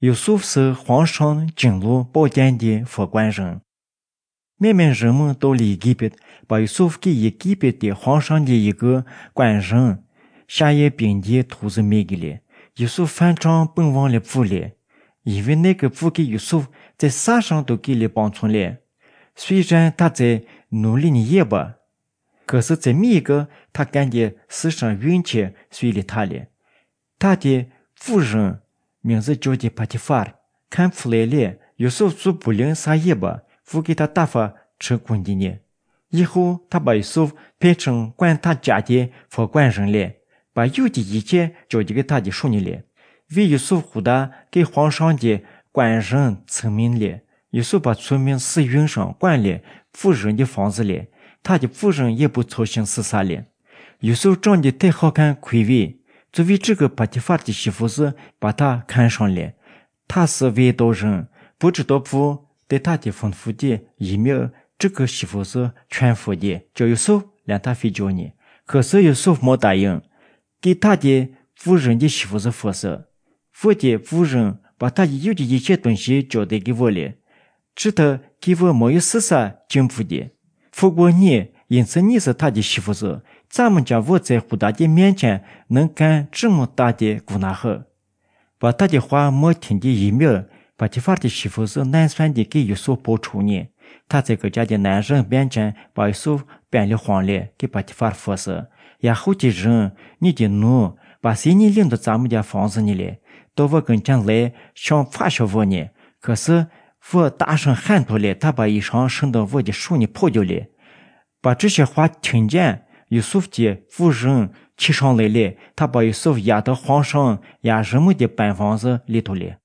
约瑟是皇上进入宝殿的副官人。慢慢人们都离吉别，把约瑟给以吉别的皇上的一个官人下野兵的徒子卖给了。约瑟反正本王的父了，因为那个父给约瑟在啥上都给了帮助了。虽然他在努力的也吧，可是在每一个他干的事上运气随了他了。他的夫人名字叫的帕提法尔，看出来了约瑟做不灵啥也吧，父给他打发成功的呢。以后他把约瑟派成管他家的副官人了，把有的一切交给他的手里了。为约瑟回答给皇上的官人成名了。约瑟把村民使用上管了夫人的房子了，他的夫人也不操心是啥了。约瑟长得太好看魁伟，作为这个帕提法的媳妇子把他看上了。他是外道人，不知道父对他的吩咐的一秒，这个媳妇子全服的，叫约瑟让他睡觉呢。可是约瑟没答应给他的夫人的媳妇子服侍。父的夫人把他有的一切东西交代给我了，知道给我没有事啥进步的。不过你，因此你是他的媳妇子，咱们家我在胡大的面前能干这么大的姑拿好。把他的话没听的一秒，帕提法的媳妇子难算的给约瑟报仇呢。他在各家的男人面前把约瑟变了黄了，给帕提法服侍。然后的人，你的奴把谁你领到咱们家房子里了，到我跟前来想发笑我呢。可是我大声喊他了，他把衣裳伸到我的手里跑掉了。把这些话听见，约瑟的夫人气上来了，他把约瑟押到皇上押人们的办房子里头了。